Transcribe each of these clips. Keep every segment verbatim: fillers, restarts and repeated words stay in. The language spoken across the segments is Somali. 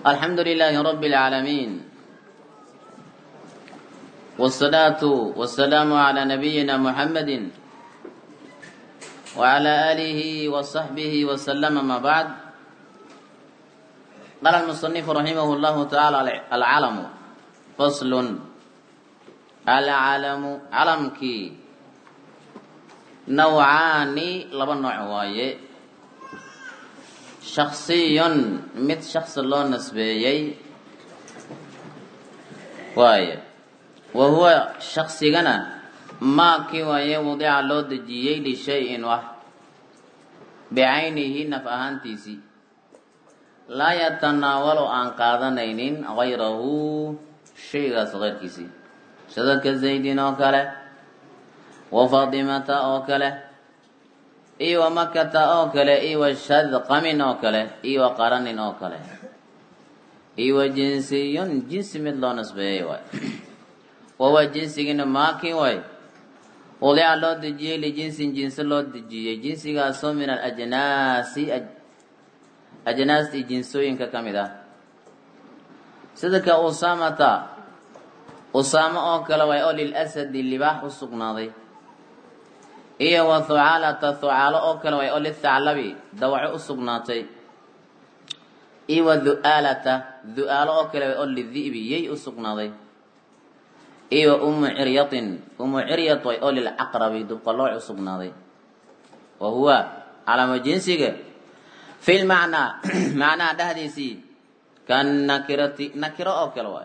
الحمد لله رب العالمين والصلاة والسلام على نبينا محمد وعلى آله وصحبه وسلم. ما بعد، قال المصنف رحمه الله تعالى: العلم فصل. العلم علمك نوعان لبا نوع وايه، شخصي مد شخص الله نسبيي وايه، وهو شخصي جنا ما كي وايه وضع له دجيي لشيء واحد بعينه نفعان تيسي لا يتناول عن قادنين غيره شيء صغير كيسي، شذك زيدين أوكله وفاطمة أوكله إي ومكة أوكله إي والشذق من أوكله إي وقرن أوكله إي وجنسي جنس من الله نسبه، وهو جنسي ما كي واي وضع الله دجيه لجنس جنس الله دجيه جنسي قاسم من الأجناس أجناس جنسوين ككمدا. صدق أسامة أسامة أوكله ويقول الأسد اللباح السقناضي إيه، وثعالة ثعالة أوكله ويقول الثعلبي دوع السقناطي إيه، وذؤالة ذؤالة أوكله ويقول الذئب يي السقناضي إيه، وأم عريط أم عريط ويقول العقرب دبق الله السقناضي. وهو على مجنسك في المعنى معنى دهديسي كان نكرة نكرة أوكله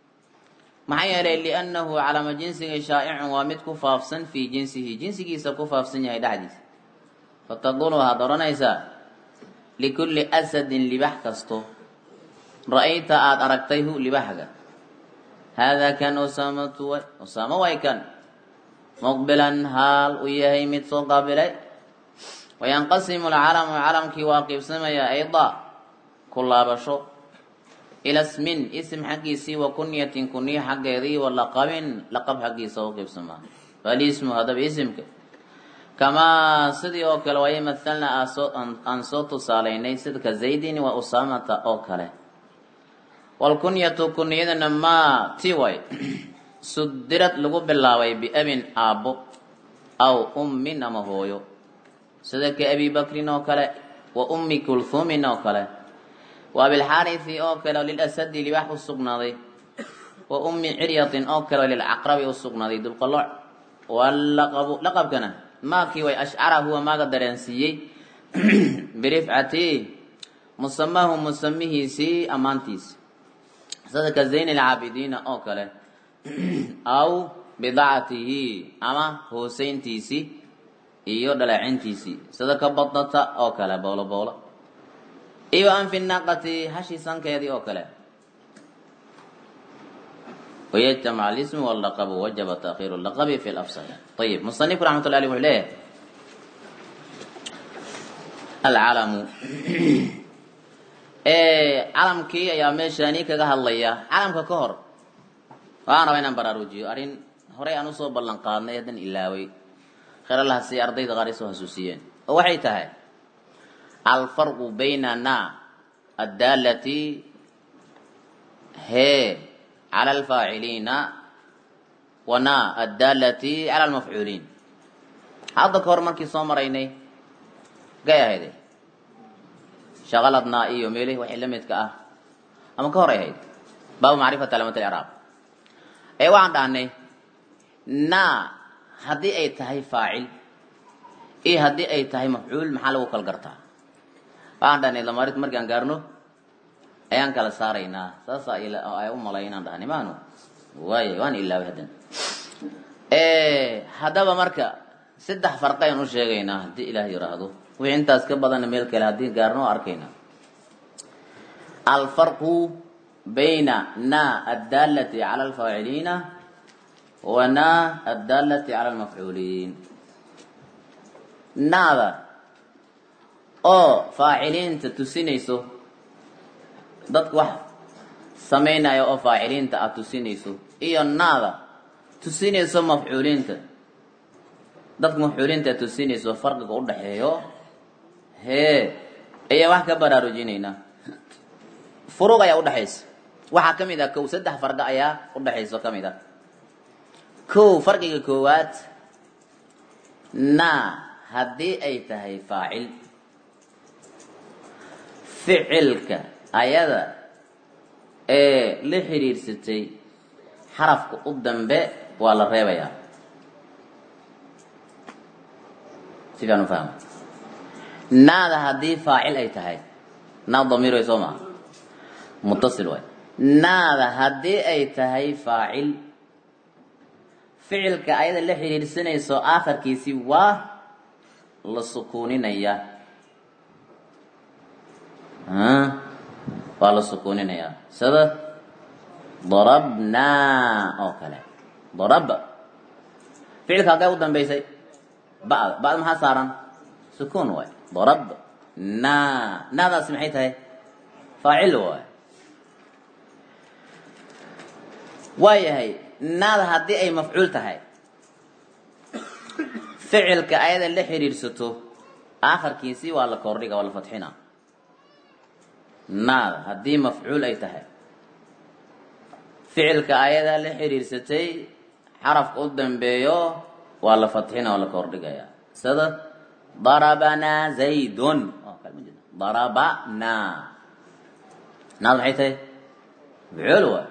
معي لأنه على جنسه شائع ومتك فافسن في جنسه جنسه سكو فافسن يا دحديث، فتظن هذا رنيسا لكل أسد لبحكستو رأيت أد أركتيه لبحكة. هذا كان أسامة أسامة ويكن مقبلا هال ويهي متسو قابلي. وينقسم العالم عالم كي واقف سميا أيضا كل بشو إلى اسم اسم حقيسي وكنية كنية حقيري ولقب لقب حقيسي وقف سما، فالاسم هذا باسمك كما صدي أوكل ويمثلنا أنصوت صاليني صدق زيدين وأسامة أوكله. والكنية كنية نما تيوي صدرت لغب الله بأب أبو أو أم نمهويو صدق أبي بكر أوكله وأم كلثوم أوكله، وبالحارث أوكل للأسد لباح السقناضي، وأم عرية أوكل للعقرب السقناضي دبق الله. واللقب لقب كان ما كي وأشعره هو ما قدر ينسيه برفعته مسماه مسميه سي أمانتيس صدق زين العابدين أوكل أو بضاعته أما حسين تيسي إيو دلعين تيسي صدق بطنة أوكل بولا بولا. إيوة أن في الناقة هشي سنك يدي أوكله. ويجتمع الاسم واللقب وجب تأخير اللقب في الأفصل. طيب، مصنف رحمة الله عليه العالم إيه علم كي يا مشاني كجه الله علم ككهر وأنا وين براروجي أرين هراء أنوصو بلنقارن يدن إلاوي خير الله سي أرضي تغارسه حسوسيين وحيتها الفرق بين نا الدالة هي على الفاعلين ونا الدالة على المفعولين. هذا كور مركي صومريني جاي هيدي شغلتنا إيو ميلي وحلمت كأه أما كور هيدي باب معرفة علامة الإعراب. أيوة عندنا نا هدي أي تهي فاعل إيه هدي أي تهي مفعول محل وكل قرطة. عندنا إذا مريت مركان قارنو أيان كلا سارينا ساسا إلى أيام ملايين عندنا ما نو واي وان إلا بهدن إيه هذا بمركا سدح فرقين وشيءنا دي إله يرادو وين تاسك بدن ميل كلا دي قارنو أركينا. الفرق بين نا الدالة على الفاعلين ونا الدالة على المفعولين. ناذا oo faaciliinta tusinayso dadku wax sameynaayo oo faaciliinta aad tusinayso iyo naada tusinayso mafcuuliinta dadku mafcuuliinta tusinayso farqiga u dhaxeeyo hee ayaa wax ka baraarujinayna. furuq ayaa u dhaxaysa waxaa ka mid ah kow saddex farqo ayaa u dhaxaysa ka mid ah kow farqiga koowaad na haddii ay tahay faacil ficilka ayada ee la xiriirsatay xarafka u dambe waa la reebayaa si fiican u fahma naada haddii faacil ay tahay naa damiir way soo maha mutasil waay naada haddii ay tahay faacil ficilka ayada la xiriirsanayso aakhirkiisii waa la sukuuninaya waa la sukuuninaya sida darabnaa oo kale darab ficilka halkay u dambaysay ba'da ba'da maxaa saaran sukuun waay darab naa naadaasi maxay tahay faacil waay waayahay naada haddii ay mafcuul tahay ficilka ayada la xiriirsato aakhirkiisii waa la kordhiga waa la fatxina naada haddii mafcuul ay tahay ficilka ayada la xiriirsatay xarafka u dambeeyo waa la fatxina waa la kordhigaya sida darabanaa zaydun oo kale ma jira darabanaa naada maxay tahay mafcuul waay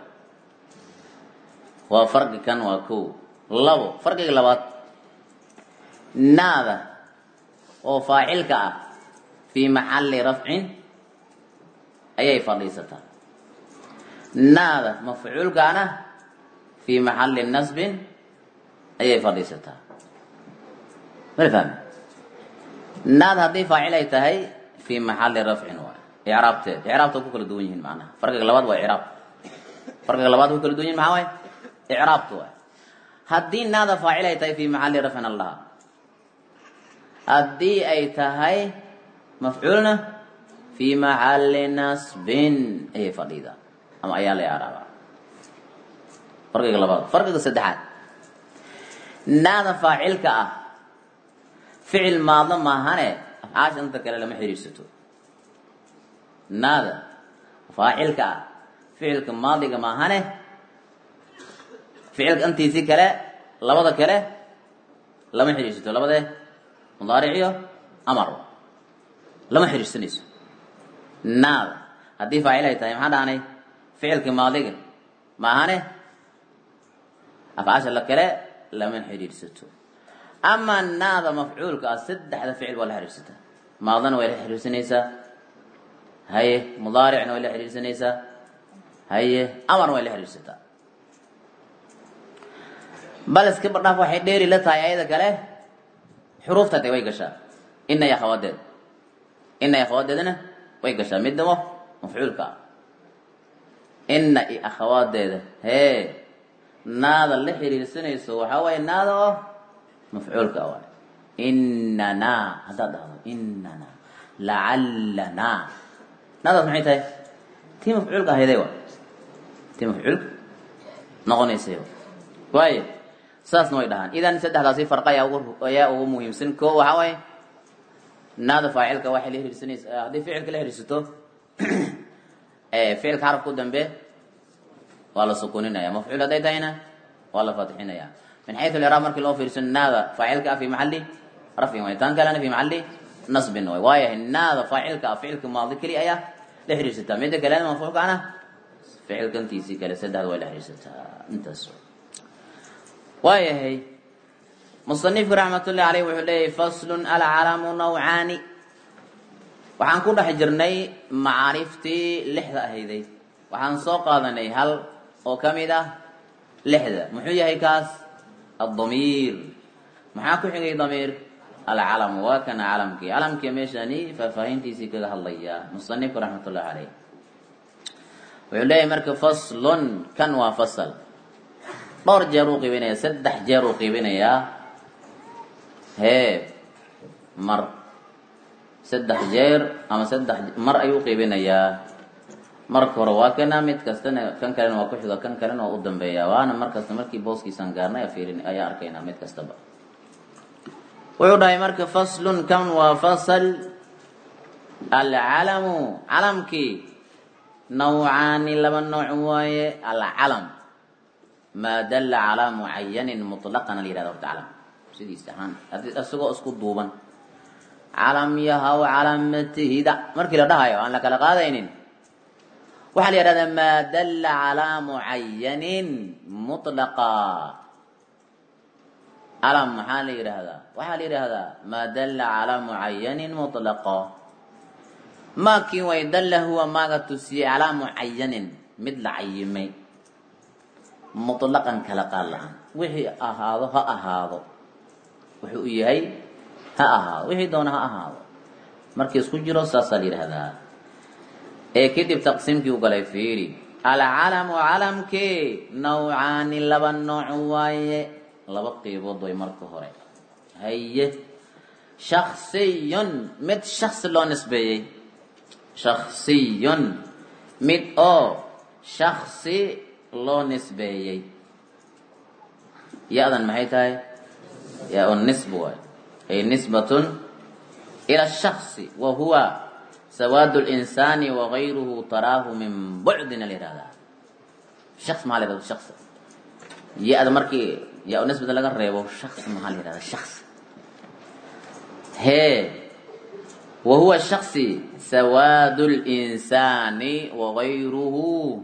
waa farqi kan waa kow labo farqiga labaad naada oo faacilka ah fii maxalli rafcin ayay fadhiisataa naada mafcuulkaana fii maxalli nasbin ayay fadhiisataa mala fahmi naada haddii faacil ay tahay fii maxalli rafcin waay icraabteed icraabta ku kala duwan yihiin macnaha farqiga labaad waa icraab farqiga labaad ku kala duwan yihin maxaa waay icraabtu waay haddii naada faacil ay tahay fii maxalli rafcin allaha haddii ay tahay mafcuulna fii maxalli nasbin ayay fadhiidaa ama ayaa la icraabaa farqiga labaad farqiga saddexaad naada faacilka ah ficil maadlo maahane afcaasha inta kale lama xiriirsato naada faacilka ah ficilka maadiga maahane ficilka intiisii kale labada kale lama xiriirsato labadee mudaaric iyo amar lama xiriirsanayso naada haddii faacil ay tahay maxaa dhahanay ficilka maadiga maahane afcaasha la kale lama xiriirsato ama naada mafcuulka ah saddexda ficil waa la xiriirsataa maadana way la xiriirsanaysaa haye mudaaricna way la xiriirsanaysaa haye amarna way la xiriirsataa bal iska bardhaaf waxay dheeri la tahay ayada kale xuruufta de way gashaa ina iyo akhawadeed ina iyo akhawadeedana way gashaa midnamo mafcuulka ah ina iyo akhawaadeeda hee naada la xiriirsanayso waxaa waaye naada oo mafcuulka waay inanaa haddaad dhahdo inanaa lacalanaa naadaas maxay tahay tii mafcuulka ahayday waay tii mafcuulka noqonaysay waayo saasna way dhahaan idan saddexdaasi farqa ayaa ugu ayaa ugu muhiimsan koo waxaa waaye naada faacilka waxay la xiriirsanaysa haddii ficilka la xiriirsato ficilka xarafka u dambe waa la sukuuninaya mafcuul hadday tahayna waa la fatxinaya min xayثu اlcraab markii loo fiirsan naada faacilka ah fi maxali rafcin way tan kalena fi maxali nasbin way waayahay naada faacilka ah ficilka maadi keli ayaa la xiriirsataa midda kalena mafcuulkaana ficilka intiisii kale saddexda way la xiriirsataa intaas waayahay musanifku raxmatullahi aleyh wuxuu leeyahy faslun alcalamu nawcaani waxaan ku dhex jirnay macaariftii lixda ahayday waxaan soo qaadanay hal oo ka mid ah lixda muxuu yahay kaas الضمير maxaa ku xigay damiir alcalam waa kana calamkii calamkii meeshani faahfaahintiisii kaga hadlaya musanifku raxmatullahi caleyh wuxuu leeyahay marka faslun kan waa fasal dhowr jeer uu qiibinaya saddex jeer uu qiibinayaa hee mar saddex jeer ama saddex mar ayuu qiibinayaa marka hore waa kana mid kastana kan kalena waa ku xiga kan kalena waa u dambeeya waana mar kasta markii booskiisan gaarnay fiirin ayaa arkaynaa mid kastaba wuxuu dhahay marka faslun kan waa fasal alcalamu calamkii نوعان لبا نوع واي العلم ما دل على معين مطلقا لله تعالى سيدي استحان اسقو اسكو دوبان علم يها وعلمته دا markii la dhahayo aan la kala qaadaynin waxa la yiraahdaa ma dalla ala muayyanin mutlaqa alam maxaa la yiraahdaa waxa la yiraahdaa ma dalla ala muayyanin mutlaqa ma kii way dalla huwa ma tusi ala muayyanin mid la ayimay mutlaqan kala qaalaan wixii ahaado ha ahaado wuxuu yahay ha ahaado wixii doona ha ahaado markii isku jiro saas la yiraahdaa ee kadib taqsiimkii u galay fiiri al-alam wa alamki naw'an laba nooc waaye laba qaybood way marka hore haye shakhsiyun mid shakhs loo nisbeeyay shakhsiyun mid oo shakhsi loo nisbeeyay yaadan maxay tahay yaa on nisbu ay nisbatun ila shakhsi wa huwa سواد الإنسان وغيره تراه من بعد الإرادة شخص ما له شخص يا هذا مركي يا نسبة لك الريبو شخص ما له هذا شخص هي وهو الشخص سواد الإنسان وغيره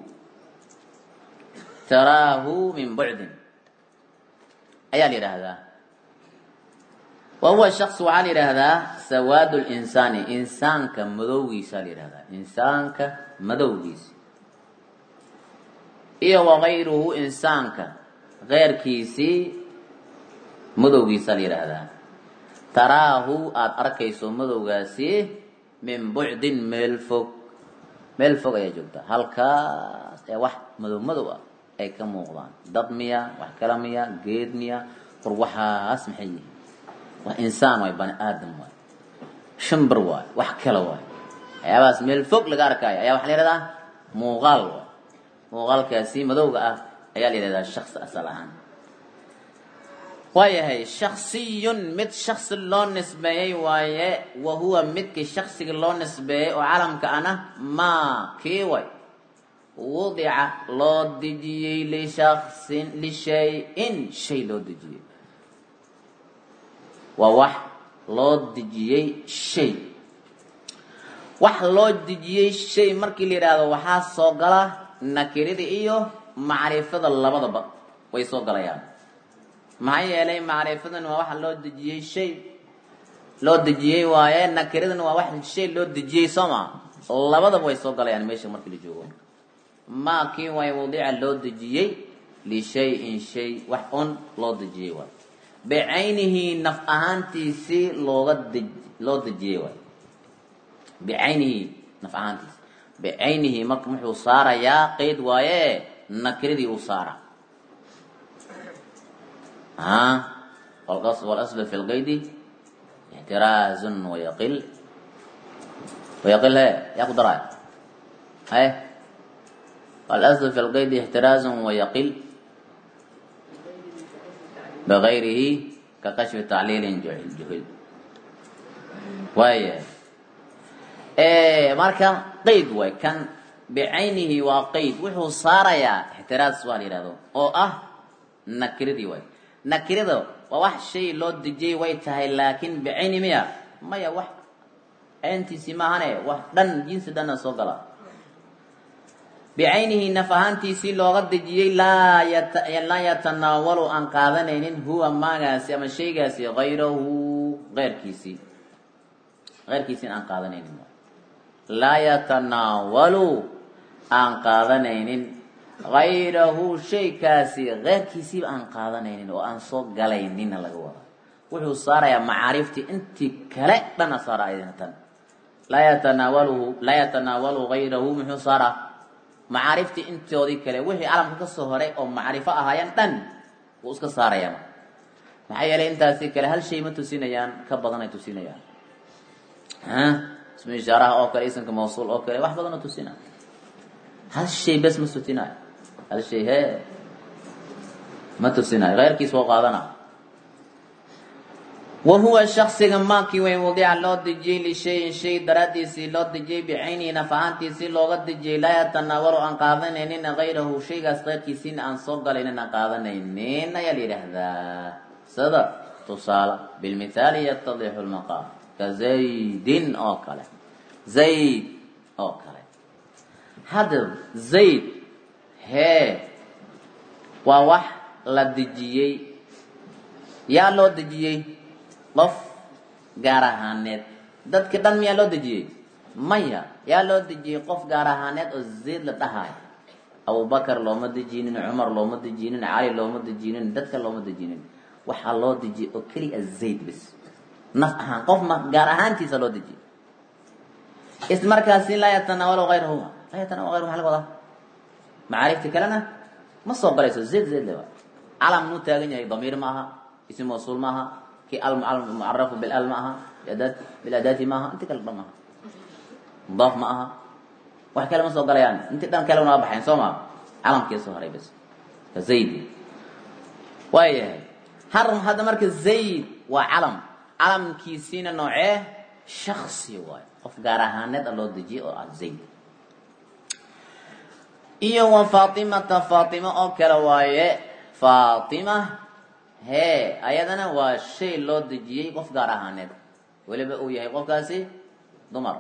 تراه من بعد أي الإرادة وهو الشخص على هذا سواد الإنسان إنسان كمدوغيس على هذا إنسان كمدوغيس إيه وغيره إنسان غير كيسي مدوغيس على هذا تراه أتركيس مدوغاسي من بعد ملفق ملفق يا جلده هلكا واحد مدو مدو أي كموغلان ضدمية وحكرمية قيدمية وروحها اسمحيه وإنسان واي بني آدم واي شمبر واي وحكلا واي يا بس من الفوق لقاركاي يا وحلي هذا مغال واي مغال كاسي مذوقة يا لي هذا الشخص أصلاً واي هي شخصي مت شخص اللون نسبي واي وهو مت كشخص اللون نسبي وعالم كأنا ما كي واي وضع لو دجي لشخص لشيء شيء لو دجي وواح لو دجيي شيء واح لو دجيي شيء markii la yiraahdo waxa soo gala nakirada iyo macrifada labadaba way soo galayaan maxay yeelay macrifadan waa waxa loo dejiyay shay loo dejiyay waaye nakiradan waa wax shay loo dejiyay sama labadaba way soo galayaan meesha markii la joogo ma kii way wadiica loo dejiyay li shay'in shay wax on loo dejiyay waa بعينه نفعانتي سي لغة لغة الجيوة بعينه نفعانتي بعينه مكمح وصار يا قيد ويا نكردي وصار ها والقصد والأصل في القيد احتراز ويقل ويقل هي يقدر هاي والأصل في القيد احتراز ويقل بغيره ككشف تعليل جهل جهل وايه ايه ماركا قيد واي كان بعينه وقيد وحو صار يا احتراز سؤال يرادو او اه نكردي واي نكردو وواح شيء لو دجي واي تهي لكن بعيني ميا ما يا واح انت سماهنه واح دن جنس دنا سوغلا بعينه نفهانتي سي لوغد دجيي لا يت... لا يتناول ان قادنين هو ما غاسي اما شيء غاسي غيره غير كيسي غير كيسي ان قادنين لا يتناول ان قادنين غيره شيء كاسي غير كيسي ان قادنين وان سو غلينين laga wada wuxuu saaraya maarifti inti kale dana saaraydan la yatanawalu la yatanawalu غيره muxuu saara معرفتي انت ودي كله وحي علم كسو هري او معرفه اهايان دن و اسك ساريان maxay yeelay intaasi kale hal shay ma tusinayaan ka badan ay tusinayaan ha ismi isharaha oo kale isanka mawsuul oo kale wax badan oo tusina hal shay bas ma tusinay hal shay he ma tusinay غير kiis oo qaadana وهو الشخص ما كي وين وضع لو دجي لشيء شيء درادي سي لو دجي بعيني نفعانتي سي لو دجي لا يتناول ان قاضنين غيره شيء غير كيسين ان صوغ لنا قاضنين يلي هذا صدق تصال بالمثال يتضح المقام كزيد اوكله زيد اوكله هذا زيد هي وواح لا دجي يا لو دجي qof gaar ahaaneed dadka dhan miyaa loo dejiyey maya yaa loo dejiyey qof gaar ahaaneed oo zayd la dhahayo abubakar looma dejinin cumar looma dejinin cali looma dejinin dadka looma dejinin waxaa loo dejiyey oo keliya zayd bis naf ahaan qof ma gaar ahaantiisa loo dejiyey ismarkaasi laa yatanaawalu hayrahu laa yatanaawalu hayrahu maxaa laga wadaa macaarifti kalena ma soo galayso zayd zayd le waa calam nuu taagan yahay damiir maaha ism mawsuul maaha كي المعرف بالال معها بالاداه بالاداه معها انت كلمه معها مضاف معها واحد كلمه سو غليان انت دان كلمه بحين سوما علم كي سو هري بس زيد وايه حرم هذا مركز زيد وعلم علم كي سين نوعه شخصي واي قف غارهانه لو دجي او زيد iyo wa fatima fatima oo kala waaye fatima هي أيضاً والشيء لو دجيه قف جارهانه ولا بقول يهي قف كاسي دمر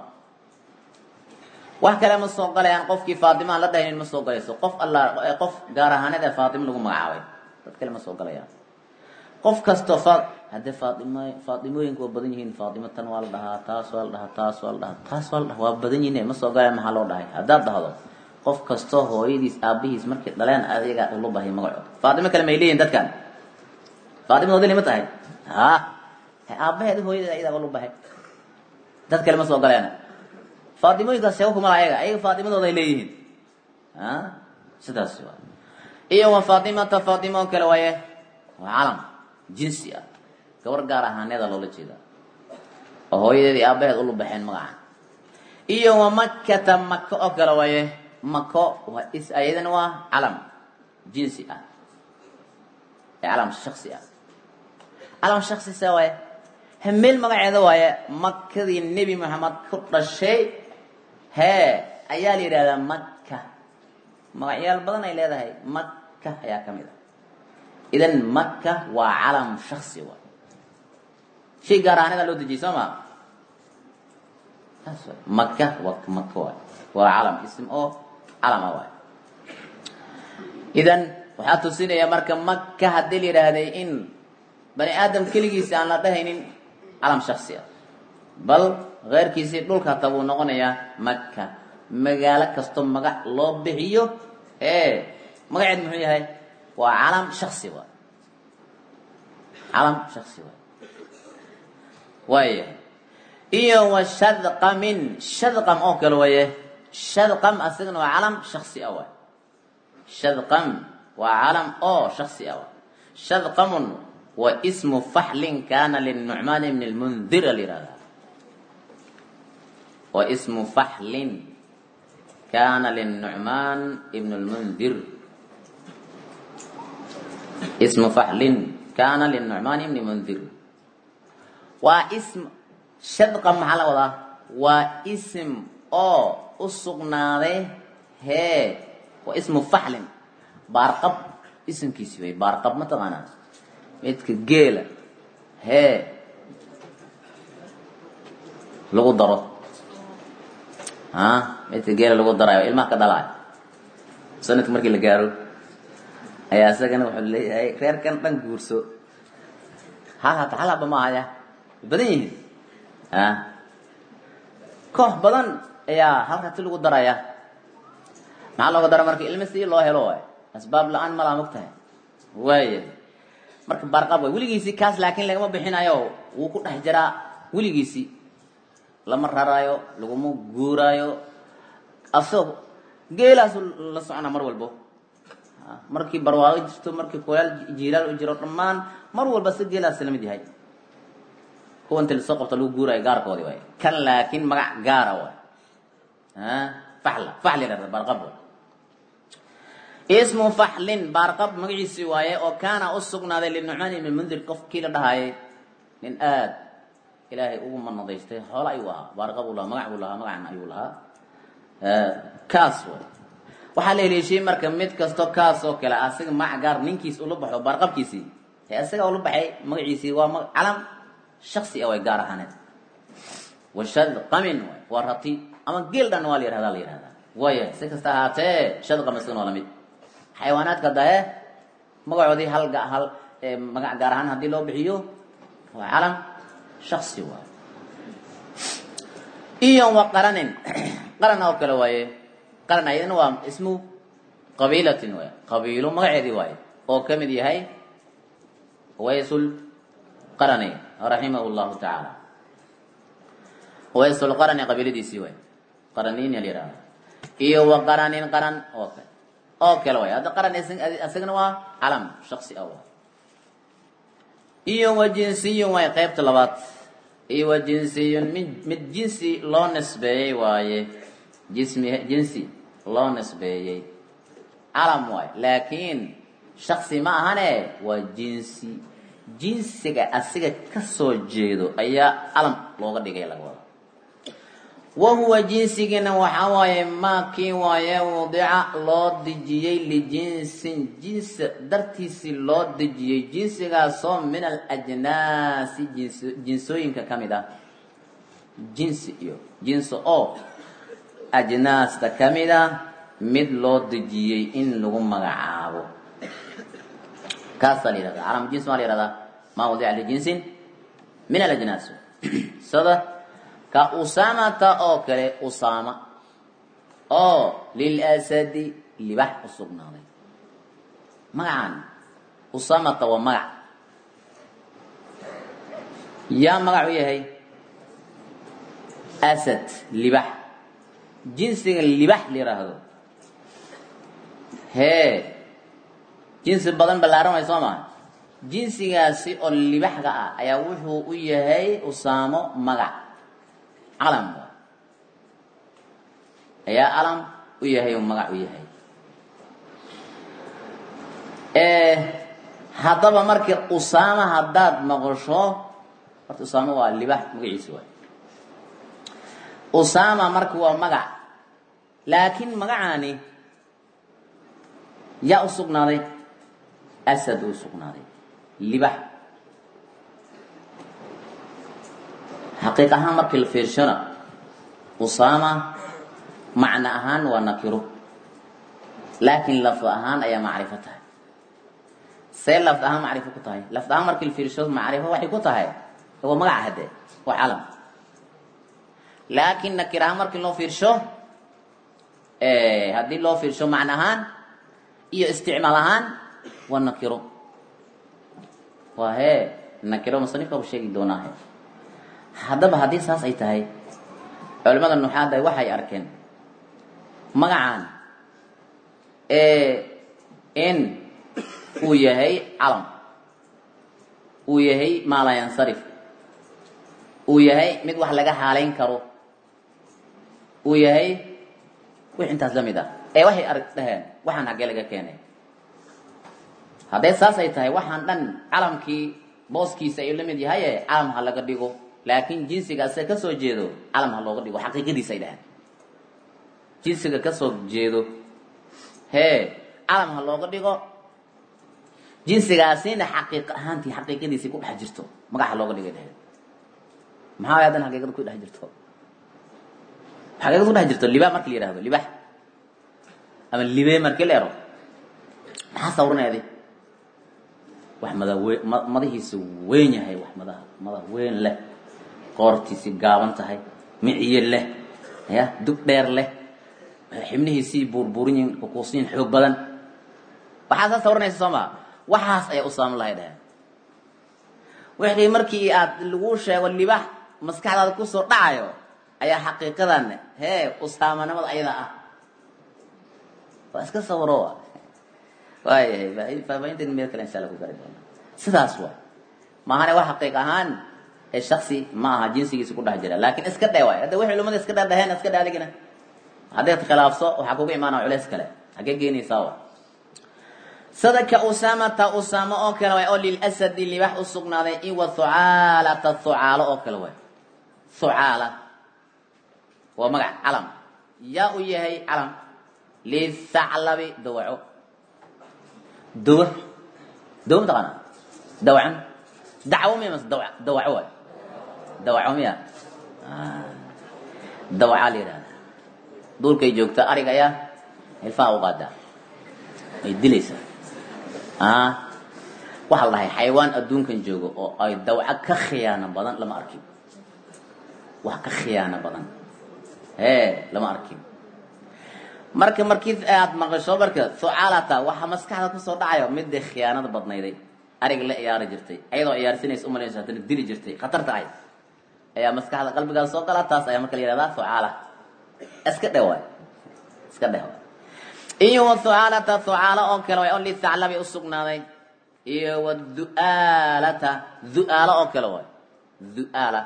واحد كلام الصوغ يعني قف كي فاطمة لا دهين المصوغ يسوع قف الله قف جارهانه ده فاطمة لقوم معاوي تتكلم الصوغ يعني قف كاستفاد هذا فاطمة فاطمة ينكو بدنيهن فاطمة تنوال ده تاسوال ده تاسوال ده تاسوال ده وبدنيهن مصوغ يعني محلو ده هذا ده هذا قف كاستو هو يديس أبيه مركز دلنا أذيك الله بهي مقعد فاطمة كلمة يلين ده كان فاطمة ودي لمتى هاي ها أبيه هو إذا إذا قالوا به ده كلمة سوق علينا فاطمة إذا سيوكم على أي فاطمة ودي ليه ها سداسوا إيه وفاطمة فاطمة كلوايه وعالم جنسية كور جارها هنيدا لولا كذا وهو إذا أبيه قالوا بحين مقعد إيه ومكة مكة كلوايه مكة وإس أيضا وعالم جنسية علم شخصية علم شخصي سواء هميل مقعد وايا مكة النبي محمد كل الشيء ها أيالي هذا مكة مقعد بدنا إلى هذا هي مكة يا كميدا إذن مكة وعلم شخصي واي شيء قرانه ده لو تجي سما مكة ومكة وعلم اسم أو علم واي إذن waxaa tusinaya marka Makka hadii la yiraahday in bani aadam kaligiisa aan la dhahaynin alam shakhsi ah bal غيرkiisa dhulka tabuu noqonaya Makka magaalo kasto magac loo bixiyo ee magaceed muxuu yahay waa alam shakhsi waa alam shakhsi waa waaya iyo wa shadqam shadqam oo kale waaya shadqam asagna waa alam shakhsi ah waa shadqam وعلم أو شخصي أو شذقم واسم فحل كان للنعمان بن المنذر لرذا واسم فحل كان للنعمان بن المنذر اسم فحل كان للنعمان بن المنذر واسم شذقم على وضع واسم أو أصغناره هي واسم فحل بارقب اسم كيسوي بارقب ما تغانا ميتك جيلة هي لغو ضرط ها ميتك جيلة لغو ضرط إلما كدلاي سنة مركي لقارو أي أساقنا وحلي أي خير كان تنقورسو ها ها تعالى بما هيا بدين ها كوه بدن يا هل كتلغو ضرط يا مع لغو ضرط مركي إلمسي الله هلوه أسباب لأن ما لا مقتها وايد مركب برقب ولي جيسي كاس لكن لما بحنا يو وكل حجرة ولي جيسي لما رايو لقومو جورايو أصو جيل أصل لصعنا مر والبو مركب برواقي جستو مركب كويل جيرال وجرات رمان مر والبس جيل أسلم دي هاي هو أنت السوق تلو جوراي جار كودي واي كان لكن ما جارا واي ها فحلة فحلة هذا برقب اسمه فحل بارقب مجلس وايه وكان أسقنا ذي للنعمان من منذر كف كيل دهاي nin aad ilaahay ugu manadaystay xoolo ayuu ahaa baarqa buu lahaa magac buu lahaa magacan ayuu lahaa kaas way waxaa la heleeshiyey marka mid kasto kaas oo kale asiga magac gaar ninkiis ula baxo baarqabkiisii ee asiga ula baxay magaciisii waa calam shakhsi ah way gaar ahaaneed washad qamin waa rati ama geel dhan waa la yidhahdaa la yidhahdaa waaye si kasta ahaatee shad qamaskan waa lamid xayawaanaadka dae magacoodii hal hal magac gaar ahaan haddii loo bixiyo waa calam shaksi waay iyo wa qaranin qaran oo kale waaye qaran ayadana waa ismu qabiilatin waay qabiilo magaceedii waaye oo ka mid yahay waysul qarani raximahu llahu tacaala waysul qarani qabiiladiisii waay qaraniin la yidhahda iyo wa qaranin qaran oo kale oo kale waay hadda qaran isagana waa calam shaksi ah waay iyo wa jinsiyun waay qaybta labaad iyo wa jinsiyun mid mid jinsi loo nisbeeyey waaye jismi jinsi loo nisbeeyey calam waay laakiin shaksi ma ahane waa jinsi jinsiga asiga ka soo jeedo ayaa calam looga dhigay laga wada wahuwa jinsigana waxaa waaye maakii waaye wadica loo dejiyey lijinsin jinsi dartiisii loo dejiyey jinsigaasoo min alajnaasi jinsooyinka ka mid ah jinsi iyo jinsi oo ajnaasta ka mid ah mid loo dejiyey in lagu magacaabo kaasaa la yihahda calam jins maa la yihahdaa maa wadica lijinsin min alajnaas sada ka usaamata oo kale usaama oo lilasadi libax u sugnaaday magacan usaamata waa magac yaa magac u yahay asad libax jinsiga libax la yidhaahdo hee jinsi badan ballaaran way soo maha jinsigaasi oo libaxga ah ayaa wuxuu u yahay usaamo magac calam ayaa calam u yahay oo magac u yahay haddaba markii usaama haddaad maqasho horta usaama waa libax magaciisa waay usaama marka waa magac laakiin magacaani yaa u sugnaaday asad u sugnaaday libax xaqiiq ahaan markii la fiirshona usaama macno ahaan waa nakiro laakiin lafd ahaan ayaa macrifo tahay see lafd ahaan macrifo ku tahay lafd ahaan markii la fiirsho macrifo waxay ku tahay waa magac hadee waa calam laakiin nakir ahaan markii loo fiirsho haddii loo fiirsho macno ahaan iyo isticmaal ahaan waa nakiro waa hee nakiro musanifka u sheegi doonaahe haddaba haddii saas ay tahay culimada nuxaada waxay arkeen magacan in uu yahay calam uu yahay maa laa yansarif uu yahay mid wax laga xaalayn karo uu yahay wix intaas la mid ah ee waxay arag dhaheen waxaan haggee laga keenay hadday saas ay tahay waxaan dhan calamkii booskiisa ayuu la mid yahaye calam ha laga dhigo laakiin jinsiga asaga ka soo jeedo calam ha looga dhigo xaqiiqadiisa ay dhaheen jinsiga ka soo jeedo hee calam ha looga dhigo jinsigaasina xaqiiq ahaantii xaqiiqadiisii ku dhex jirto magac ha looga dhigay dhaheen maxaa way haddana xaqiiqada ku dhex jirto xaqiiqada ku dhex jirto libax markii la yihahdo libax ama libe markii la ero maxaa sawirnayadi wax mada madahiisa weyn yahay wax madaha madax weyn leh qoortiisi gaaban tahay miciye leh ya dug dheer leh xibnihiisii buurbuurin yihiin kukuusin xoog badan waxaa saa sawirnaysa soo maa waxaas ayaa usaamo lahay dhaheen wixii markii aad lagu sheego libax maskaxdaada kusoo dhacayo ayaa xaqiiqadan hee usaamanimada ayada ah waa iska sawiro waayahay faafahintan meel kale insha alla ku gari doona sidaas waa maahane wax xaqiiq ahaan ee shaksi ma aha jinsigiisa ku dhex jira laakiin iska dhe waay hadda waxay culimada iska dhadhaheen iska dhe adigina haddaad khilaafso waxaa kuga imaanaa culeys kale xaggee geenaysaa wa صدق أسامة أسامة أكل ويقول للأسد اللي بح أسقنا ذي إيوة ثعالة الثعالة أكل وي ثعالة ومقع علم يا أيها علم للثعلب دوعو دو دو متقنا دوعا دعوة مية مس دوع دوعوا دوعوا مية آه. دوعا لي هذا دول كي جوكتا أريك يا الفاء وقادا يدليسا آه والله حيوان أدون كن جوجو أو أي دوعة كخيانة بدن لما أركب وح كخيانة بدن هي لما أركب مركب مركز آد مغشوا بركة ثعالة وح مسكحة تصور عيو مد خيانة بدن يدي أريك لا يا رجرتي أيضا يا رسنيس أم ليش هتن ديري جرتي خطرت عيد يا مسكحة قلبي قال صوت لا تاس يا مكلي هذا ثعالة اسكت دواء اسكت دواء إيوه ثعالة ثعالة أكل ويقول لي الثعلب أسقنا ذي إيوه الذؤالة ذؤالة أكل وي ذؤالة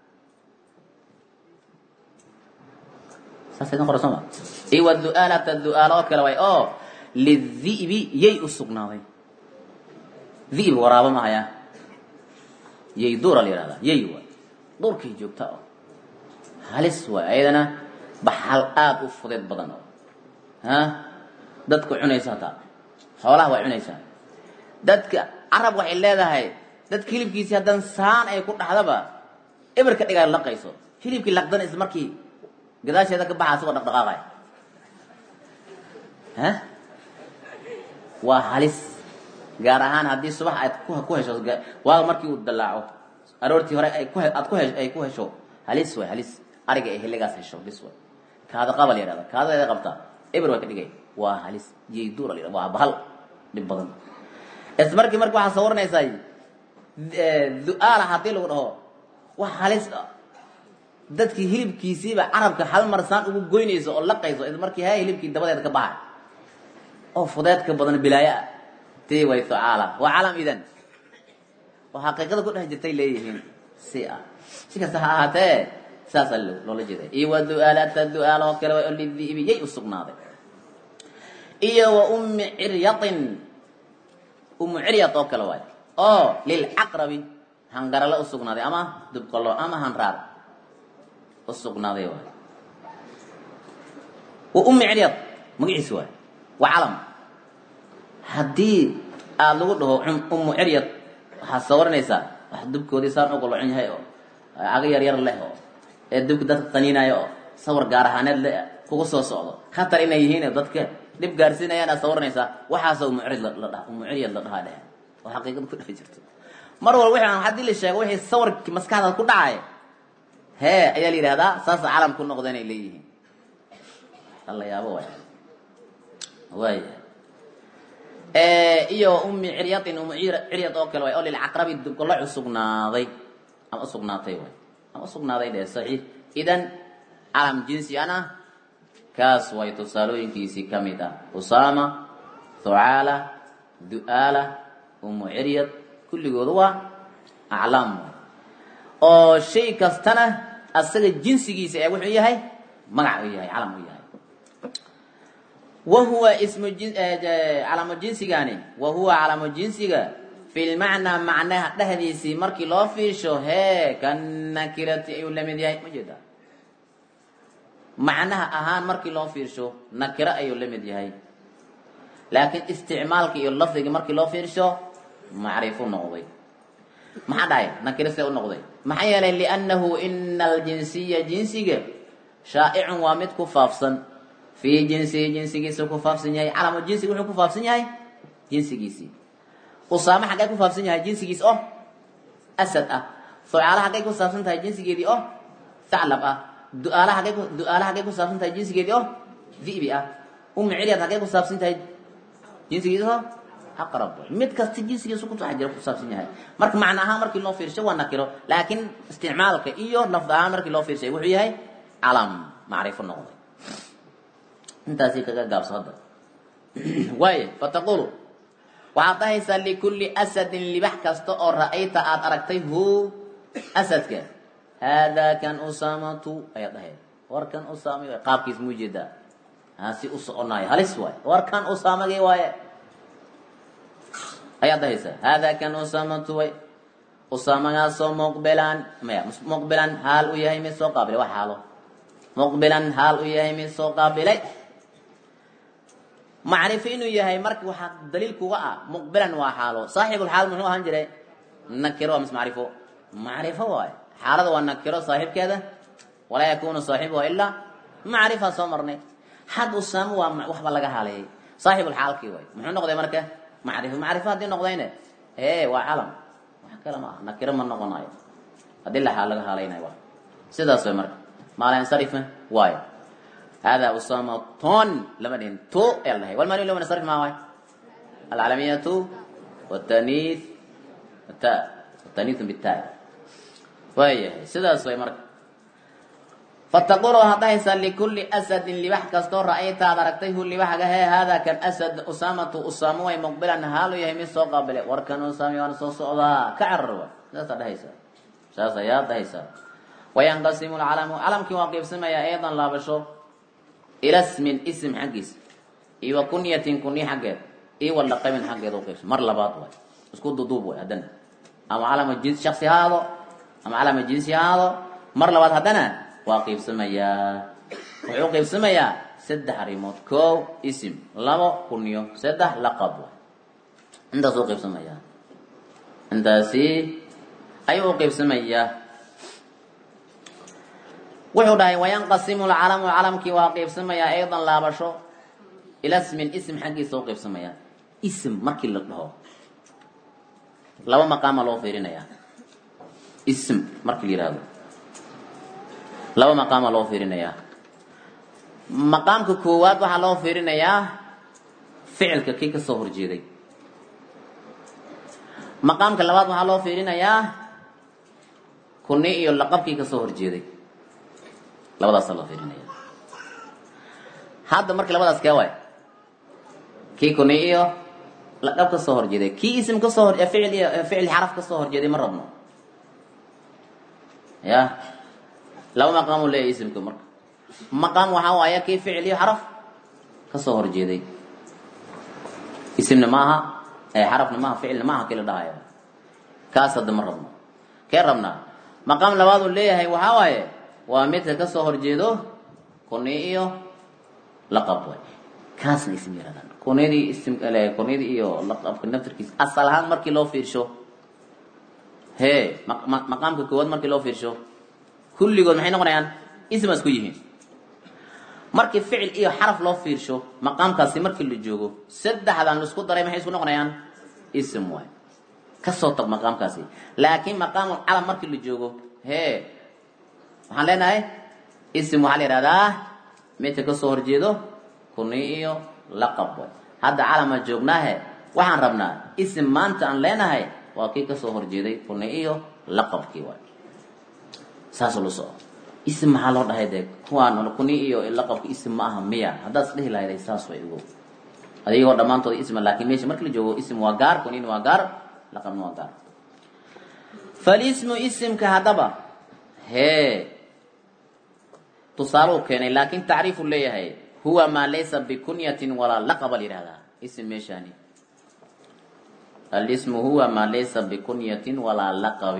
سأسألنا قرأ سما إيوه الذؤالة الذؤالة أكل وي أوه للذئب يي أسقنا ذي ذئب ورابا معايا يي دور الإرادة يي وي دور كي جوبتا هلس وي أيضا بحلقات أفضل بدنه ها dadku cunaysaa taa xoolaha way cunaysaa dadka arab waxay leedahay dad hilibkiisa hadan saan ay ku dhaxdaba ibarka dhigaa laqayso hilibkii laqdan is markii gadaasheeda ka baxaa soo dhaqdhaqaaqay ha waa halis gaar ahaan hadii subax aad ku ku hesho waa markii uu dalaaco aroortii hore ay ku aad ku hesho ay ku hesho halis way halis ariga ay hiligaas hesho bis way kaada qabal yiraahdo kaada ay qabta ibar way ka dhigay waa halis yeeydura leh waa bahal dib badan ismarkii markii waxa sawirnaysay du'aala hadii lagu dhaho wax halis dadkii hilibkiisiiba arabka hal marsaan ugu goynayso oo laqayso ismarkii hay hilibkii dabadeed ka baxay oo fudeedka badan bilaaya tii way du'aala waa calam idan waxa xaqiiqada ku dhex jirtay leeyihiin si ah si kasta ha ahaatee saas loola jeeday iyo du'aala du'aala oo kale oo lidii yay usugnaaday iyo wa ummi ciryatin ummu ciryat oo kale way oo lil aqrabi hangarala usugnaaday ama dubqalo ama hanraar usugnaaday way wa ummi ciryat magiis way wa calam hadii aad lagu dhaho ummu ciryat waxa sawirnaysa wax dubkoodii saan ugu locon yahay oo aga yar yar leh oo ee dubka dadka qaniinayo sawir gaar ahaaneed leh kugu soo socdo khatar inay yihiin dadka dib gaarsiinayaan sawirnaysa waxa soo mucrid la dhaha mucrid la dhaha oo xaqiiqad ku dhex jirto mar walba waxaan hadii la sheego wixii sawirki maskaxda ku dhacay hee ayaa yiraahdaa saas caalam ku noqdeen ay leeyihiin Allah yaabo way way ee iyo ummi ciryatin ummi ciryat oo kale way oo lil aqrabi dubqolo usugnaaday ama usugnaatay way ama usugnaaday de saxiix idan caalam jinsi ana kaas way tusaalooyinkiisii ka mid ah usaama thu'aala du'aala ummu ciryat kulligoodu waa aclaam oo shay kastana asaga jinsigiisa ee wuxuu yahay magac uu yahay calam uu yahay وهو اسم جنس علم جنسيغاني وهو علم جنسيغا في المعنى معناه دهديسي markii loo fiirsho he kan nakirati ay lamid yahay majida معناها ahaan markii loo fiirsho nakira ay lamid yahay laakiin isticmaalka iyo lafdiga markii loo fiirsho macrifu noqday maxaa dhahay nakira see u noqday maxaa yeelay li'annahu innal jinsiyya jinsiga shaa'icun waa mid ku faafsan في جنسي جنسيgiisa ku faafsan yahay calamo jinsiga wuxuu ku faafsan yahay jinsigiisi usaama xagee ku faafsan yahay jinsigiisa oo asad ah thu'aala xagee ku faafsan tahay jinsigeedii oo tha'lab ah du'aala xagee ku du'aala xagee ku faafsan tahay jinsigeedii oo dhibi ah ummu ciryad xagee ku faafsan tahay jinsigeedii oo aqrab mid kasta jinsigiisa ku taxajir ku faafsan yahay marka macnaha markii loo fiirsho waa nakiro laakiin isticmaalka iyo lafdaha markii loo fiirshay wuxuu yahay calam macrifo noqday انت سيكا غاب صدر واي فتقول وعطاهيس لكل اسد لبحكست او رايت اد اركتيه اسدك هذا كان اسامه ايده ور كان اسامه قابكيس موجدا هاسي اسقناي هلس واي ور كان اسامه واي ayaad dhahaysaa haadaa kan usaamatu way usaamagaasoo muqbilan maya muqbilan haal u yahay mid soo qaabilay wax xaalo muqbilan haal u yahay mid soo qaabilay macrifo inuu yahay marka waxaa daliil kuga ah muqbilan waa xaalo saaxibulxaal muxuu ahaan jiray nakiro mis macrifo macrifo waaye xaalada waa nakiro saaxibkeeda walaa yakunu saaxibuha ilaa macrifa soo marnay had usaamo waa waxba laga haaleeyay saaxibulxaalkii waay muxuu noqday marka macrifo macrifo haddii noqdayne ee waa calam wax kale ma aha nakiro ma noqonayo haddii la xaal laga haalaynayo waa sidaas way marka maala insarifa waayo هذا أسامة لما دين تو يلا هي والمعنى لو نصرف ما واي العالمية والتانيث التاء التانيث بالتاء وهي سيدا سوي مرك فتقولوا هذا يسال لكل أسد لبحث كستور رأيت دركته لبحث هذا كان أسد أسامة أسامة مقبلا هالو يهمي سوق قبل وركن أسامة ونصوص صعدا كعروا لا هذا يسال شاسا يا هذا يسال وينقسم العلم علم كي واقف سمايا أيضا لا بشوف إلى اسم اسم حقيس إيوه كنية كنية حقيت إيوه ولا قيم حقيت وقيس مر لباط واي اسكو ضدوب واي هدنا أما علم الجنس شخصي هذا أما علم الجنس هذا مر لباط هدنا واقف سمايا وعقف سمايا سد حريمات كو اسم لما كنية سد لقب واي انت سوقف سمايا انت سي أي وقف سمايا wuxuu dhahay wayanqasimu alcalamu calamkii waa qaybsamayaa aydan laabasho ila ismin ism xaggiisa u qaybsamayaa ism markii la dhaho laba maqaama loo fiirinayaa ism markii la yidhaahdo laba maqaama loo fiirinayaa maqaamka koowaad waxaa loo fiirinayaa ficilka kii ka soo horjeeday maqaamka labaad waxaa loo fiirinayaa kuni iyo laqabkii ka soo horjeeday labadaas la fiirinaya hadda markii labadaas ka waay kii kuni iyo laqab ka soo horjeeday kii ism ka soo horjeeday ficil iyo ficil xaraf ka soo horjeeday ma rabno ya laba maqaam uu leeyahay ismka marka maqaam waxa waaya kii ficil iyo xaraf ka soo horjeeday ismna maaha ee xarafna maaha ficilna maaha kala dhahayo kaas hadda ma rabno kee rabnaa maqaam labaad uu leeyahay waxa waaye waa midka ka soo horjeedo kuni iyo laqab way kaasna ism yiraahdan kunidii ism kale kunidii iyo laqabka naftirkiisa asal ahaan markii loo fiirsho he maqaamka koowaad markii loo fiirsho kulligood maxay noqonayaan ism isku yihiin markii ficil iyo xaraf loo fiirsho maqaamkaasi markii la joogo saddexdan la isku daray maxay isku noqonayaan ism way ka soo tag maqaamkaasi laakiin maqaamul calam markii la joogo he waxaan leenahay ism waxaa la yidhahdaa midka ka soo horjeedo kuni iyo laqab way hadda calama joognaahe waxaan rabnaa ism maanta aan leenahay waa kii ka soo horjeeday kuni iyo laqabkii way saas loo soo ism maxaa loo dhahay dee kuwaan kuni iyo laqabki ism ma aha miya haddaad isdhihi lahayd saas way ugu adigoo dhammaantood ism laakiin meesha markii la joogo ism waa gaar kunina waa gaar laqabna waa gaar falismu ismka haddaba hee تصالو كان لكن تعريف ليه هو ما ليس بكنية ولا لقب لهذا اسم مشاني الاسم هو ما ليس بكنية ولا لقب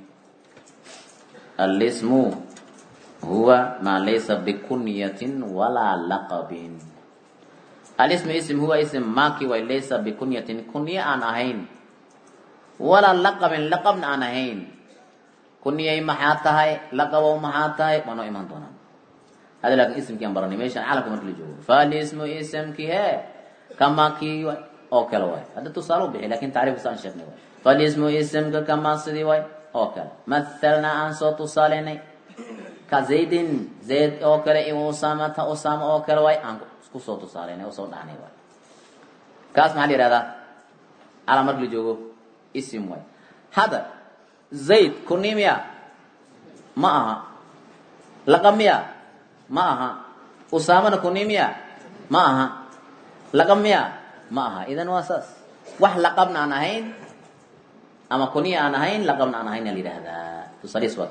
الاسم هو ما ليس بكنية ولا لقب الاسم اسم هو اسم ما كي وليس بكنية كنية أنا هين ولا لقب لقب أنا هين كنية محاطة هاي لقب محاطة هاي منو إيمان دونا هذا لكن اسم كي أمبرني ماشي على كم تلجوا فالاسم اسم كي ہے كما كي أو كلا هذا تصالو به لكن تعرف سان شكله فالاسم اسم كما صدي واي أو كلا مثلنا عن صوت صالحين كزيد زيد أو كلا إيه أسامة أسامة أو كلا واي أنكو سكو صوت صالحين أو صوت عني واي كاس محلي هذا على مرق تلجوا اسم واي هذا زيد كنيميا معها لقميا معها أسامة كونيميا معها لقميا معها إذن واساس وح لقبنا أنا هين أما كونيا أنا هين لقبنا أنا هين اللي هذا تصلي سوات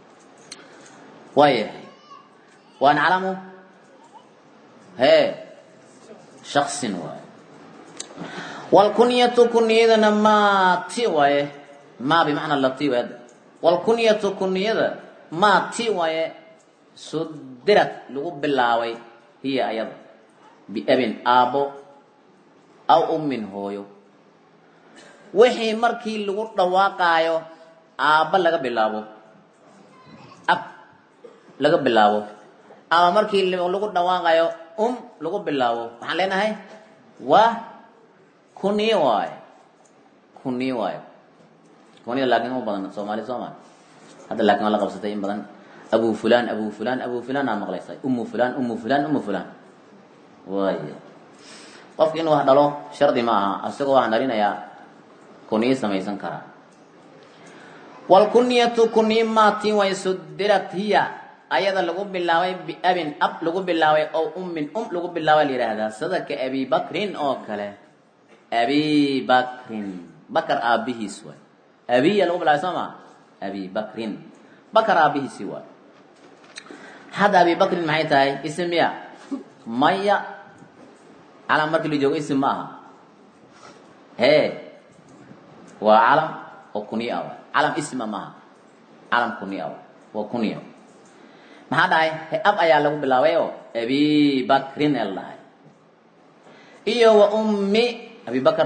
ويه وأنا علمه هي شخص واي والكنية كنية ما تيوه ما بمعنى اللطيوه والكنية كنية ما تيوه صدرت لغو باللاوي هي أيضا بأبن آبو أو أم هويو وحي مركي لغو رواقايو آبا لغا باللاوو أب لغا باللاوو أما مركي لغو رواقايو أم لغو باللاوو محن لنا هاي و كنية واي كنية واي كنية لكن هو بدن سومالي سومال هذا لكن الله قبضتين بدن أبو فلان أبو فلان أبو فلان أنا مغليساي أم فلان أم فلان أم فلان واي قف إنه هذا له شرط ما أسقوا عن دارنا يا كنية سميسن كرا والكنية كنية ما تي ويسدرت هي أيضا لقوا بالله بأب أب لقوا بالله أو أم من أم لقوا بالله لهذا صدق أبي بكر أو كله أبي بكر بكر أبيه سوى أبي لقوا بالله سما أبي بكر بكر أبيه سوى هذا أبي بكر معي تاي اسم يا مايا على مركي اللي جو اسم ما هي وعلم وكنية أو علم اسم ما علم كنية أو وكنية ما هذا هي أب أيا لو بلاويو أبي بكر الله إيه وأمي أبي بكر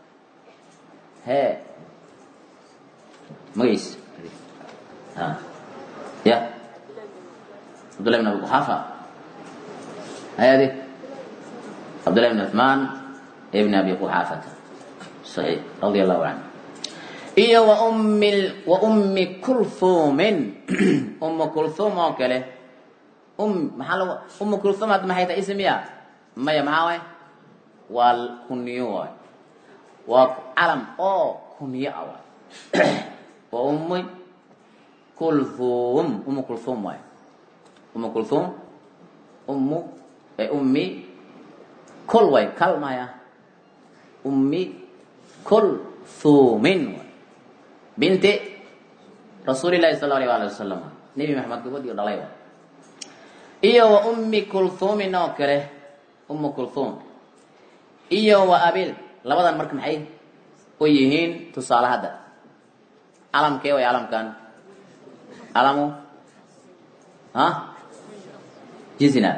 هي مقيس ها يا عبد الله بن أبي قحافة هذه عبد الله بن عثمان ابن أبي قحافة صحيح رضي الله عنه إيه وأم وأم كلثوم أم كلثوم أوكله أم محل أم كلثوم هذا ما هي اسمها ما هي معاه والكنيوة وعلم أو كنية أو وأم كلثوم أم كلثوم واي أم كلثوم أم أمي كل واي كل ما يا أمي كلثوم بنت رسول الله صلى الله عليه وسلم نبي محمد كبر يقول الله إيه وأمي كلثوم نوكره أم كلثوم إيه وأبيل لبضا مركم حي ويهين تصالح هذا علم كي ويعلم كان علمه ها جنسنا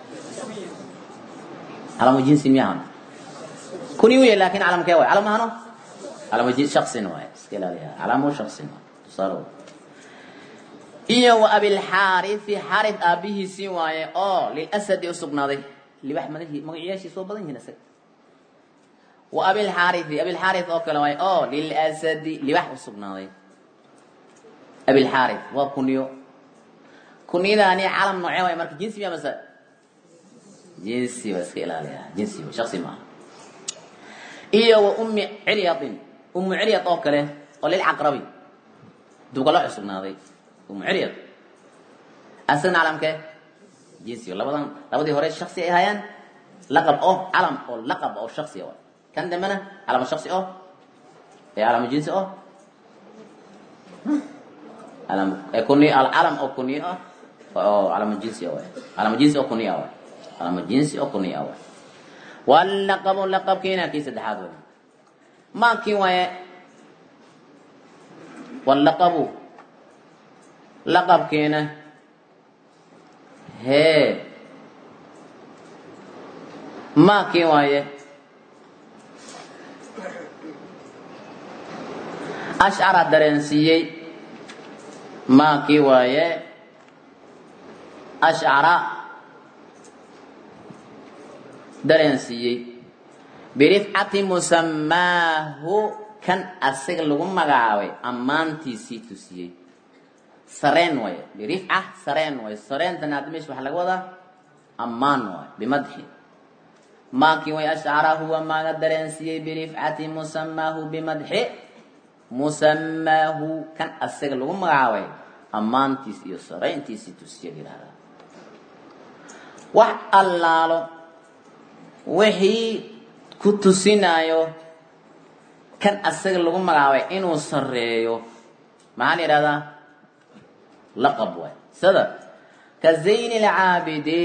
علمه جنس مياه كوني لكن علم كي ويعلم هانو علمه جنس شخص واحد كلا لها علمه شخص تصاروا إيه وأبي الحارث حارث أبيه سواي أو للأسد يسقنا ذي اللي بحمده مغياش يصوب ذي هنا سك وأبي الحارث أبي الحارث أو كلا أو للأسد اللي بحمده يسقنا ذي أبي الحارث وكنيو كنيو ذا أني عالم نوعي ويا مرك جنسي يا مسا جنسي بس كلا لها جنسي شخصي ما إيه وأم عريض أم عريض أو كلا أو للعقربي دوق الله يسقنا ذي أم عريض أصلا علم كه جنسي ولا بدن لا بدي هوري الشخصي هايان لقب أو علم أو لقب أو شخصي أو كان دمنا علم الشخصي أو إيه علم الجنسي أو علم كوني علم أو كوني أو علم الجنسي أو علم الجنسي أو كوني أو علم الجنسي أو كوني أو واللقب اللقب كينا كيس الحاضر ما كي ويا واللقب لقب كينا هي ما كي ويا أشعر درنسية ما كي ويا أشعر درنسية برفعة مسماه كان أسيغ لغم مغاوي أمانتي سيتوسية سرين وي برفعة سرين وي سرين تنادمش وحلق وضع أمان وي بمدحي ما كي وي أشعر هو ما درنسية برفعة مسماه بمدحي مسماه كان أسيغ لغم مغاوي أمانتي سيو سرين تي سيتوسية لهذا وح الله وحي كتسينايو كان أسيغ لغم مغاوي إنو سريو معني هذا لقب وي سدا كزين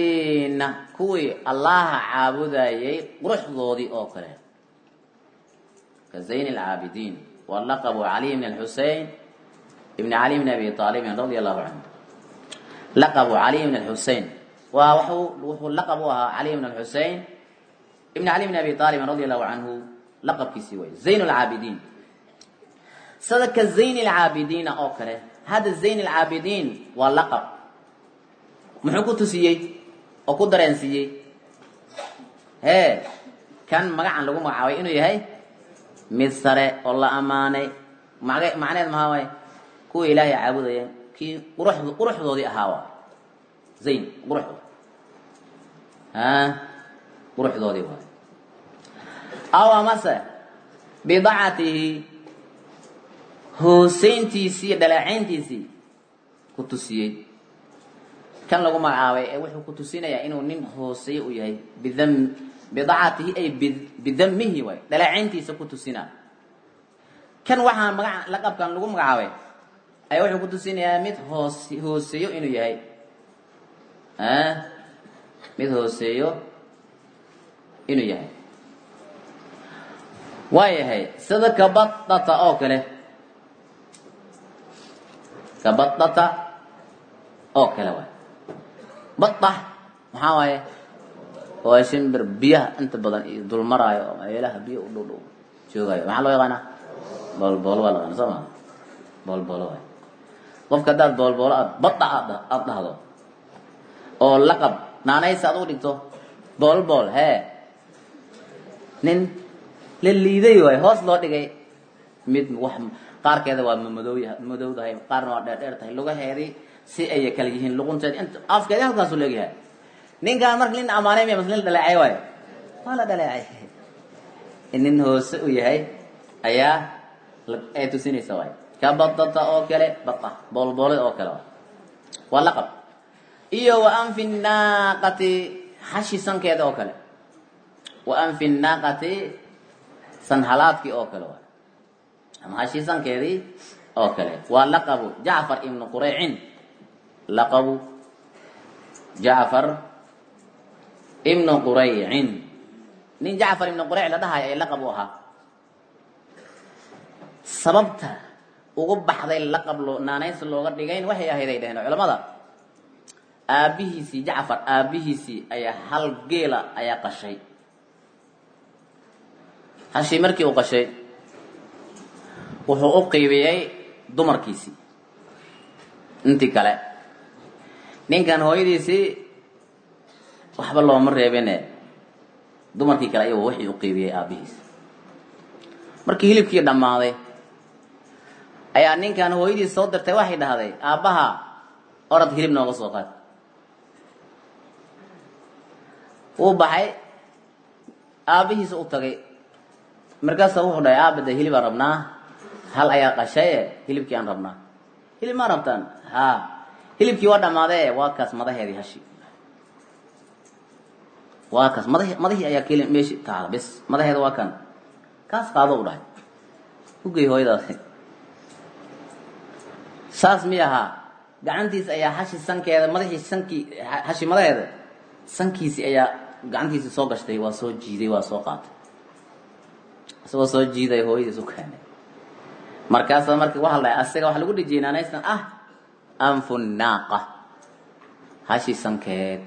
العابدين كوي الله عابدايي قرح ضودي او كره كزين العابدين واللقب علي بن الحسين ابن علي بن أبي طالب رضي الله عنه لقب علي بن الحسين ووحو وحو لقبها علي بن الحسين ابن علي بن أبي طالب رضي الله عنه لقب كسيوي زين العابدين صدق زين العابدين أوكره هذا زين العابدين واللقب محكو تسيي أو قدرين سيي هي كان مقعن لغو مقعوي إنو يهي مصر والله أماني معنى ما هو كو إلهي عابد كي قرح قرح ذي أهوا زين قرح ها قرح ذي هو أو مسا بضاعته حسين تيسي دلعين تيسي كتسيي كان لغو مقعوي وحو كتسينا يا إنو نين حسي ويهي بذم بضاعته أي بذمه وي دلعين تيسي كتسينا كان وحا مقع لقب كان لغو مقعوي أي وحو كتسينا ميت حسيو إنو يهي ها ميت حسيو إنو يهي ويهي سيدا كبطة أوكله كبطة أوكله وي بطة محاوية ويشنبر بيها أنت بدن دول مرايا إله بيه ودول شو غاية محلو يغانا بول بول ولا غانا سما بول بول وي قف كداد بول بول بطة أبدا هذا أو لقب ناناي سادو ديكتو بول بول هي نين للليدي وي هوس لو دغاي ميد wax qaar keeda waa madow madowdahay qaarna waa dheer dheer tahay luga heeri si ay kala yihiin luqunteed inta afkeeda halkaas u leeyahay ninka markii lin amaanay ma maslin dhalacay way wala dhalacay inin hoos u yahay ayaa ay tusinaysa way ka badata oo kale bata bol bol oo kale waa laqab iyo wa anfi naqati hashi sankeeda oo kale wa anfi naqati sanhalaadki oo kale waa ama hashi sankeedi oo kale waa laqabu Jaafar ibn Quray'in laqabu Jaafar ibn Quray'in nin Jaafar ibn Quray'in la dhahay ay laqab waha sababta ugu baxday laqab loo naanays looga dhigayn waxay ahayd dhaheen culimada aabihiisi Jaafar aabihiisi ayaa hal geela ayaa qashay hashi markii uu qashay wuxuu u qiibiyay dumarkiisi intii kale ninkan hooyadiisi waxba loo mar reebene dumarkii kale ayuu wixii u qiibiyay aabihiis markii hilibkii dhamaaday ayaa ninkan hooyadiis soo dirtay waxay dhahday aabaha orad hilib nooga soo qaad uu baxay aabihiis u tagay markaas wuxuu dhahay aabada hilib aan rabnaa hal ayaa qashay hilibkii aan rabnaa hilib ma rabtaan ha hilibkii waa dhamaaday waa kaas madaheedii hashi waa kaas madahi madahi ayaa keenay meeshi taala bas madaheeda waa kan kaas qaado u dhahay u geey hooyadaas saas miyaha gacantiis ayaa hashi sankeeda madaxii sankii hashi madaheeda sankiisi ayaa gacantiisa soo gashtay waa soo jiiday waa soo qaatay asoo soo jiiday hooyadiis u keenay markaas markii waxa la asaga waxa lagu dhijeenaanaysan ah anfu naaqa hashi sankeed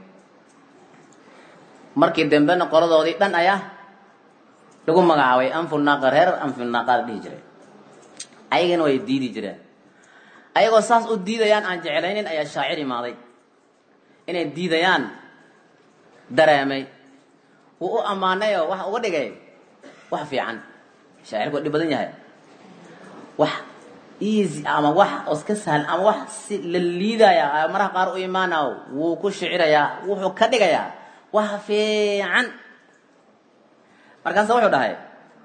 markii dambena qoladoodii dhan ayaa lagu magacaabay anfu naaqa reer anfu naaqa dhigi jiray ayagana way diidi jireen ayagoo saas u diidayaan aan jecelaynin ayaa shaacir imaaday inay diidayaan dareemay uu u amaanayo wax uga dhigay wax fiican shaacirku dhib badan yahay wax easy ama wax iska sahal ama wax si la liidaya maraha qaar u imaanayo wuu ku shiciraya wuxuu ka dhigayaa wax fiican markaas wuxuu dhahay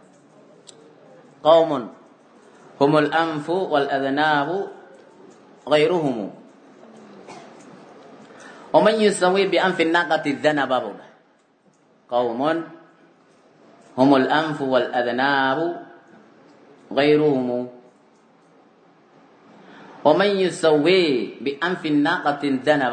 qawmun humul anfu wal adnabu ghayruhum ومن يسوي بأنف الناقة الذنب قوم هم الأنف والأذناب غيرهم ومن يسوي بأنف الناقة الذنب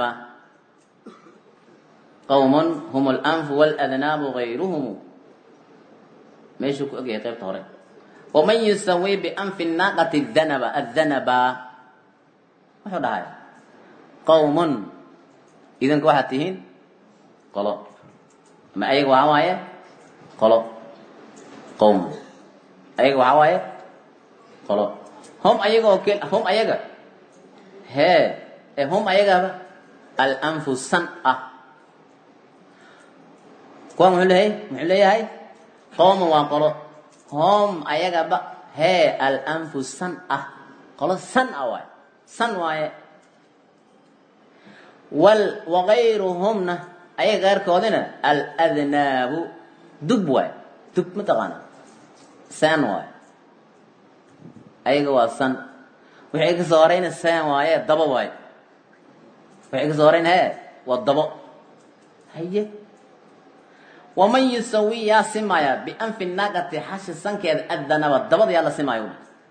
قوم هم الأنف والأذناب غيرهم ما يشوك أجي قيب طارق ومن يسوي بأنف الناقة الذنب الذنب وحو دهاي قوم إذن كواحد تهين قلو ما أيق وحواية قلو قوم أيق وحواية قلو هم أيق وكل هم أيق هي هم أيق الأنف السنأة قوم محل هي محل هي قوم وقلو هم أيق هي الأنف السنأة قلو سنأة واي سن واي وال وغيرهم أي غير كودنا الأذناب دب واي دب متقانا سان واي أي جوا سن وحيك صارين السان واي دب واي وحيك صارين هاي والدب هي ومن يسوي يا سمايا بأنف الناقة حش السن كذا الذنب الدب يلا سمايو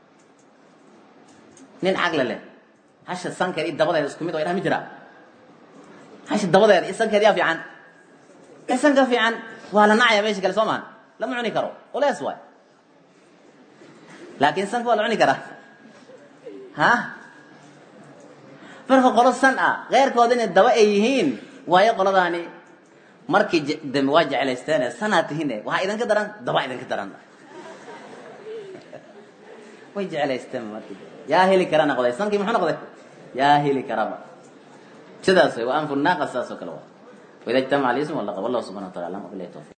نين عقل له حش السن كذا الدب ده يسكمي ده يرهم يجرا حش الدب ده السن كذا في عن السن كذا في عن ولا نعيا بيش قال سومان لما عني كرو ولا يسوى لكن السن ولا عني كره ها فرق قرص سنة غير كودين الدواء يهين وهي قرضاني markii dam waajay caleystaan sanadihine waxa idan ka daran daba idan ka daran way jeceleystaan markii yaa heli karana qoday sankii muxuu noqday yaa heli karaba sidaas way aan furnaa qasaas oo kale waa wada jamac alism wallahu subhanahu wa ta'ala ma bilayto